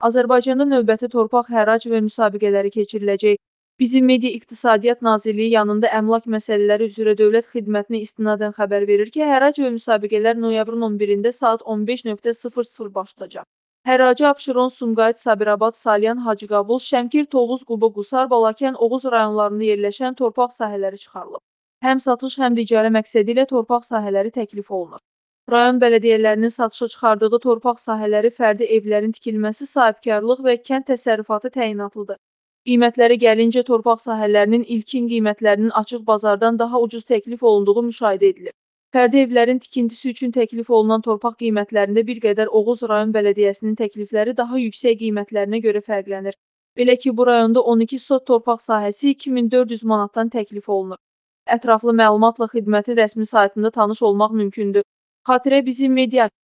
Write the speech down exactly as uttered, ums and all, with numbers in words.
Azərbaycanda növbəti torpaq hərrac və müsabiqələri keçiriləcək. Bizim Media İqtisadiyyat Nazirliyi yanında əmlak məsələləri üzrə Dövlət Xidmətinə istinadən xəbər verir ki, hərrac və müsabiqələr noyabrın on birində saat on beş başlayacaq. Hərracı Abşeron, Sumqayıt, Sabirabad, Salyan, Hacıqabul, Şəmkir, Tovuz, Quba, Qusar, Balakən, Oğuz rayonlarında yerləşən torpaq sahələri çıxarılıb. Həm satış, həm də icarə məqsədi ilə torpaq sahələri təklif olunur. Rayon bələdiyyələrinin satışa çıxardığı torpaq sahələri fərdi evlərin tikilməsi, sahibkarlıq və kənd təsərrüfatı təyinatlıdır. Qiymətlərə gəlincə, torpaq sahələrinin ilkin qiymətlərinin açıq bazardan daha ucuz təklif olunduğu müşahidə edilir. Fərdi evlərin tikintisi üçün təklif olunan torpaq qiymətlərində bir qədər Oğuz rayon bələdiyyəsinin təklifləri daha yüksək qiymətlərinə görə fərqlənir. Belə ki, bu rayonda on iki sot torpaq sahəsi iki min dörd yüz manatdan təklif olunur. Ətraflı məlumatla xidmətin rəsmi saytında tanış olmaq mümkündür. Xatirə Bizim Media